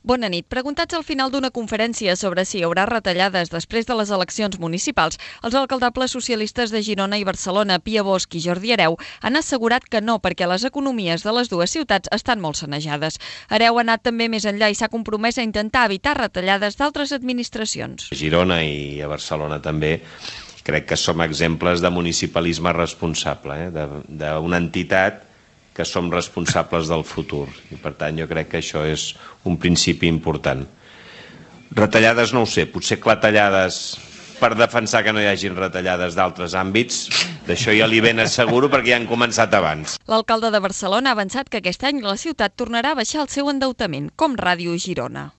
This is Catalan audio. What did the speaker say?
Bona nit. Preguntats al final d'una conferència sobre si hi haurà retallades després de les eleccions municipals, els alcaldables socialistes de Girona i Barcelona, Pia Bosch i Jordi Hereu, han assegurat que no, perquè les economies de les dues ciutats estan molt sanejades. Hereu ha anat també més enllà i s'ha compromès a intentar evitar retallades d'altres administracions. A Girona i a Barcelona també crec que som exemples de municipalisme responsable, d'una entitat que som responsables del futur. I per tant jo crec que això és un principi important. Retallades no ho sé, potser clatellades per defensar que no hi hagin retallades d'altres àmbits, d'això ja li ben asseguro perquè ja han començat abans. L'alcalde de Barcelona ha avançat que aquest any la ciutat tornarà a baixar el seu endeutament, com Ràdio Girona.